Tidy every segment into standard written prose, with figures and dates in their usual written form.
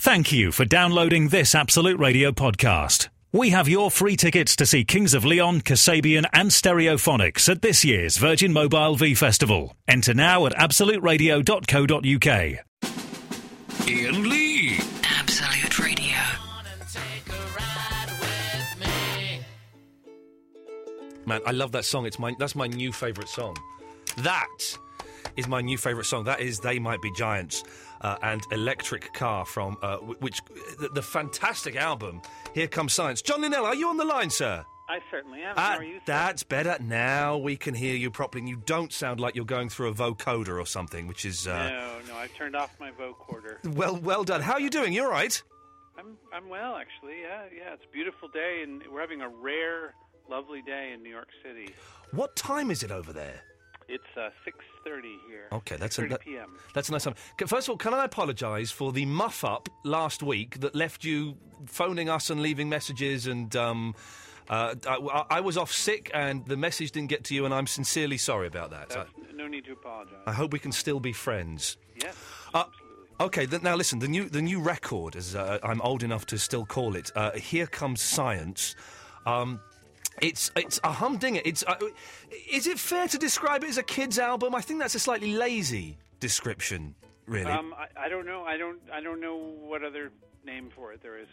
Thank you for downloading this Absolute Radio podcast. We have your free tickets to see Kings of Leon, Kasabian and Stereophonics at this year's Virgin Mobile V Festival. Enter now at absoluteradio.co.uk. Ian Lee. Absolute Radio. Man, I love that song. That's my new favourite song. That is my new favourite song. That is They Might Be Giants and Electric Car from the fantastic album Here Comes Science. John Linnell, are you on the line, sir? I certainly am. How are you, sir? That's better. Now we can hear you properly. And you don't sound like you're going through a vocoder or something, which is... No, I've turned off my vocoder. Well done. How are you doing? You all right? I'm well, actually. Yeah. It's a beautiful day, and we're having a rare, lovely day in New York City. What time is it over there? It's 6:30 here. Okay, that's 6:30 p.m. That's a nice time. First of all, can I apologise for the muff-up last week that left you phoning us and leaving messages and... I was off sick and the message didn't get to you, and I'm sincerely sorry about that. No need to apologise. I hope we can still be friends. Yes, absolutely. Okay, now listen, the new record, as I'm old enough to still call it, Here Comes Science. It's a humdinger. Is it fair to describe it as a kid's album? I think that's a slightly lazy description, really. I don't know. I don't know what other name for it there is.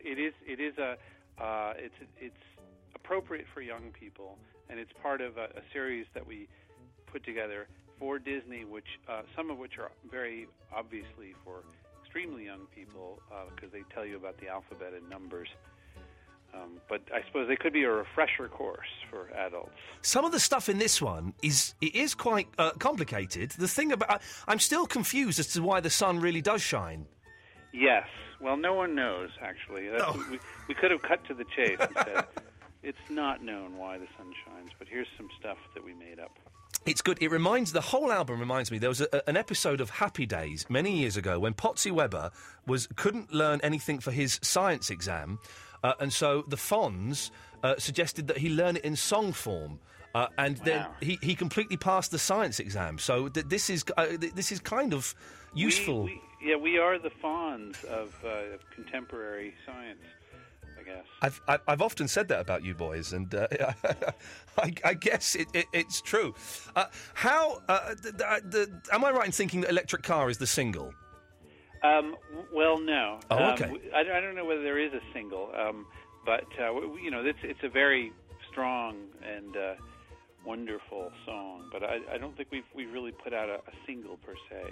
It's appropriate for young people, and it's part of a series that we put together for Disney, which some of which are very obviously for extremely young people because they tell you about the alphabet and numbers. But I suppose they could be a refresher course for adults. Some of the stuff in this one is quite complicated. The thing about I'm still confused as to why the sun really does shine. Yes. Well, no one knows, actually. We could have cut to the chase and said, it's not known why the sun shines, but here's some stuff that we made up. It's good. The whole album reminds me, there was an episode of Happy Days many years ago when Potsy Weber couldn't learn anything for his science exam, and so the Fonz suggested that he learn it in song form. Then he completely passed the science exam. So this is kind of useful. We are the Fonz of contemporary science, I guess. I've often said that about you boys, and I guess it's true. Am I right in thinking that Electric Car is the single? Well, no. Oh, okay. I don't know whether there is a single, but it's a very strong and wonderful song. But I don't think we've really put out a single per se.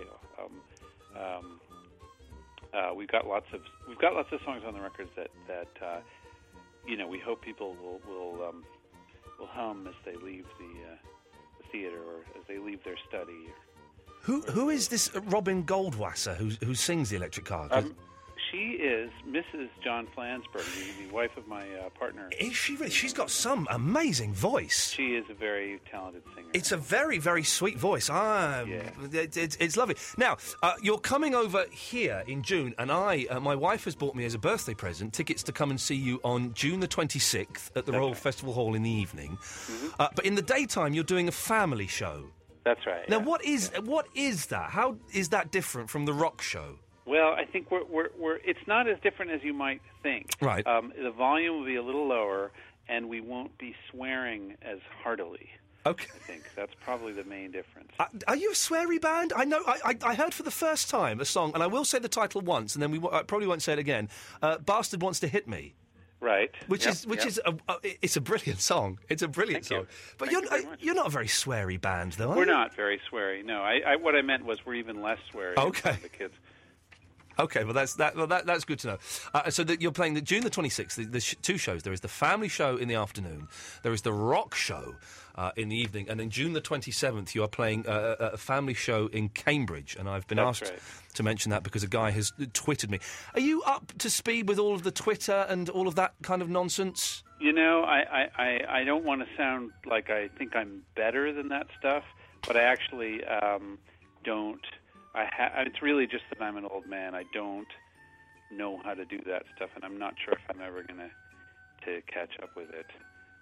We've got lots of songs on the records that we hope people will hum as they leave the theater or as they leave their study. Who is this Robin Goldwasser who sings the Electric Car? She is Mrs. John Flansburgh, the wife of my partner. Is she really? She's got some amazing voice. She is a very talented singer. It's a very, very sweet voice. It's lovely. Now, you're coming over here in June, and my wife has bought me as a birthday present tickets to come and see you on June the 26th at the Royal Festival Hall in the evening. Mm-hmm. But in the daytime, you're doing a family show. That's right. Now, what is that? How is that different from the rock show? Well, I think it's not as different as you might think. Right. The volume will be a little lower, and we won't be swearing as heartily. Okay. I think that's probably the main difference. Are you a sweary band? I know. I heard for the first time a song, and I will say the title once, and then I probably won't say it again. Bastard Wants to Hit Me. Right. Which is it's a brilliant song. It's a brilliant song. But you're not a very sweary band, though, are you? We're not very sweary. No. What I meant was we're even less sweary than the kids. Okay, well that's good to know. So that you're playing June the 26th. The two shows. There is the family show in the afternoon. There is the rock show in the evening, and then June the 27th you are playing a family show in Cambridge. And I've been asked to mention that because a guy has twittered me. Are you up to speed with all of the Twitter and all of that kind of nonsense? I don't want to sound like I think I'm better than that stuff, but I actually don't. It's really just that I'm an old man. I don't know how to do that stuff, and I'm not sure if I'm ever going to catch up with it.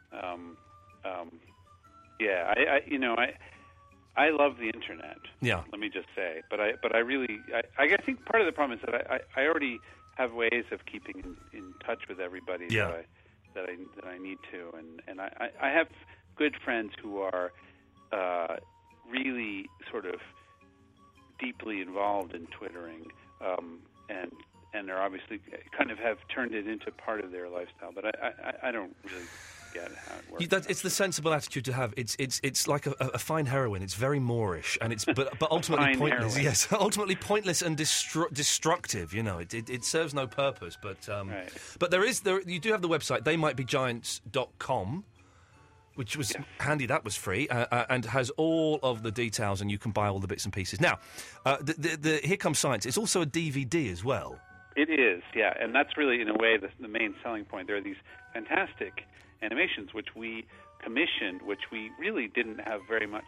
I love the internet. Yeah. Let me just say, but I think part of the problem is that I already have ways of keeping in touch with everybody that I need to, and I have good friends who are really sort of deeply involved in Twittering, and they're obviously kind of have turned it into part of their lifestyle. But I don't really get how it works. It's the sensible attitude to have. It's like a fine heroin. It's very Moorish, and it's but ultimately pointless. Heroin. Yes, ultimately pointless and destructive. You know, it serves no purpose. But right. But you do have the website theymightbegiants.com. Which was handy. That was free and has all of the details, and you can buy all the bits and pieces. Now, the Here Comes Science. It's also a DVD as well. It is, yeah, and that's really, in a way, the main selling point. There are these fantastic animations which we commissioned, which we really didn't have very much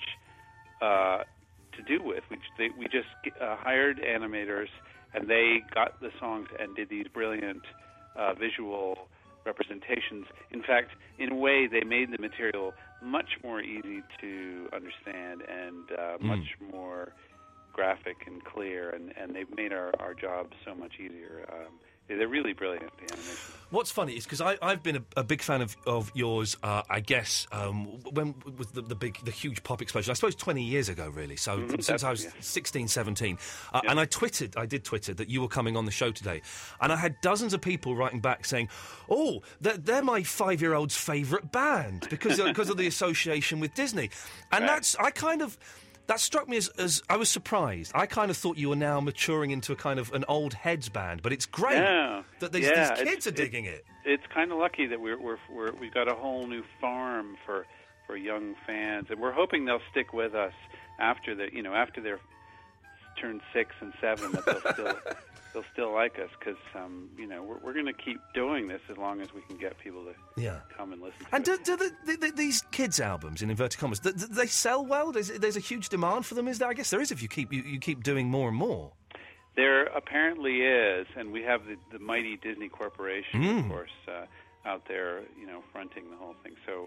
to do with. We just hired animators, and they got the songs and did these brilliant visual representations. In fact, in a way, they made the material much more easy to understand and much more graphic and clear, and they've made our job so much easier. They're really brilliant, the animations. What's funny is because I've been a big fan of yours, I guess, when with the huge pop explosion, I suppose 20 years ago, really. So since I was 16, 17. And I did Twitter that you were coming on the show today. And I had dozens of people writing back saying, oh, they're my 5-year-old's favourite band because of the association with Disney. And that struck me as I was surprised. I kind of thought you were now maturing into a kind of an old heads band, but it's great that these kids are digging it. It's kind of lucky that we've got a whole new farm for young fans, and we're hoping they'll stick with us after they're turned 6 and 7, that they'll still like us, because we're going to keep doing this as long as we can get people to come and listen to and it. do these kids' albums, in inverted commas, do they sell well? There's a huge demand for them, is there? I guess there is if you keep doing more and more. There apparently is, and we have the mighty Disney Corporation, of course, out there, fronting the whole thing. So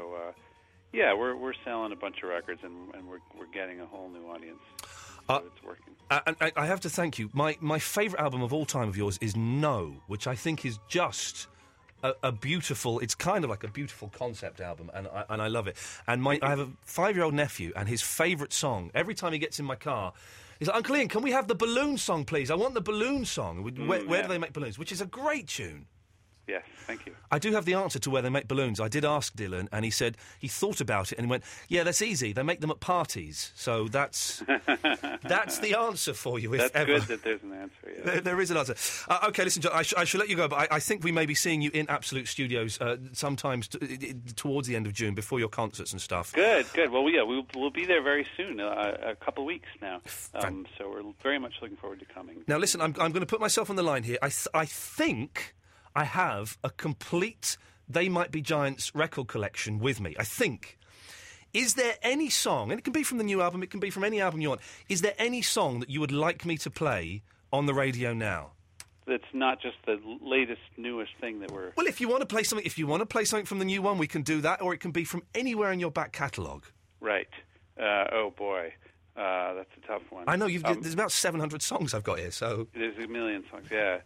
we're selling a bunch of records, and we're getting a whole new audience. So it's working. And I have to thank you. My favourite album of all time of yours is No, which I think is just a beautiful. It's kind of like a beautiful concept album, and I love it. And I have a 5-year-old nephew, and his favourite song every time he gets in my car. He's like, Uncle Ian, can we have the balloon song, please? I want the balloon song. Where do they make balloons? Which is a great tune. Yes, thank you. I do have the answer to where they make balloons. I did ask Dylan, and he said he thought about it and he went, yeah, that's easy. They make them at parties. So that's the answer for you, if that's ever. Good that there's an answer, yeah. There is an answer. OK, listen, John, I should let you go, but I think we may be seeing you in Absolute Studios sometimes towards the end of June, before your concerts and stuff. Good. Well, yeah, we'll be there very soon, a couple of weeks now. So we're very much looking forward to coming. Now, listen, I'm going to put myself on the line here. I think I have a complete They Might Be Giants record collection with me, I think. Is there any song, and it can be from the new album, it can be from any album you want, is there any song that you would like me to play on the radio now? That's not just the latest, newest thing that we're... Well, if you want to play something from the new one, we can do that, or it can be from anywhere in your back catalogue. Right. Oh, boy. That's a tough one. I know, there's about 700 songs I've got here, so... There's a million songs, yeah.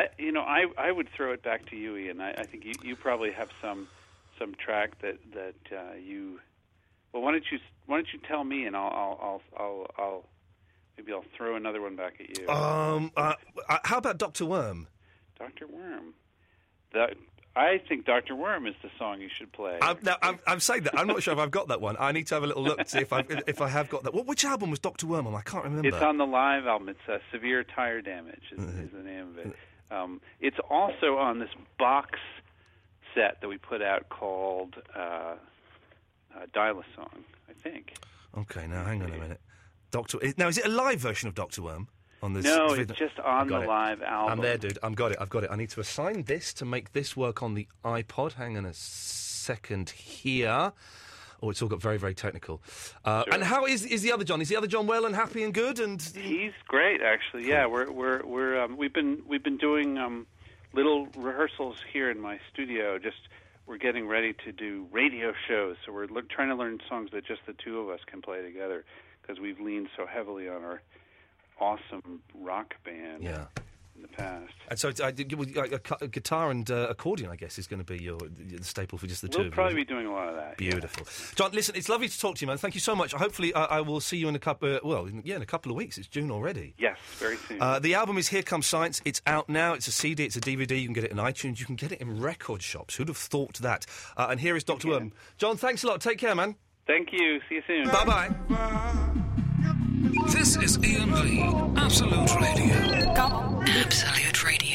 I would throw it back to you, Ian. I think you probably have some track that you. Well, why don't you tell me, and I'll maybe I'll throw another one back at you. How about Dr. Worm? Dr. Worm. I think Dr. Worm is the song you should play. I'm saying that. I'm not sure if I've got that one. I need to have a little look to see if I have got that. Which album was Dr. Worm on? I can't remember. It's on the live album. It's Severe Tire Damage is the name of it. It's also on this box set that we put out called Dial-A-Song, I think. Okay, now hang on a minute. Now, is it a live version of Dr. Worm? On this no, it's just on the live album. I'm there, dude. I've got it. I need to assign this to make this work on the iPod. Hang on a second here. Oh, it's all got very, very technical. Sure. And how is the other John? Is the other John well and happy and good? And he's great, actually. Cool. Yeah, we've been doing little rehearsals here in my studio. We're getting ready to do radio shows, so we're trying to learn songs that just the two of us can play together, because we've leaned so heavily on our awesome rock band in the past. And so a guitar and accordion, I guess, is going to be your staple for just the two of you. We'll probably be doing a lot of that. Beautiful. Yeah. John, listen, it's lovely to talk to you, man. Thank you so much. Hopefully I will see you in a couple of weeks. It's June already. Yes, very soon. The album is Here Comes Science. It's out now. It's a CD, it's a DVD. You can get it in iTunes. You can get it in record shops. Who'd have thought that? And here is Dr. Worm. John, thanks a lot. Take care, man. Thank you. See you soon. Bye-bye. This is Ian Lee, Absolute Radio. Go. Absolute Radio.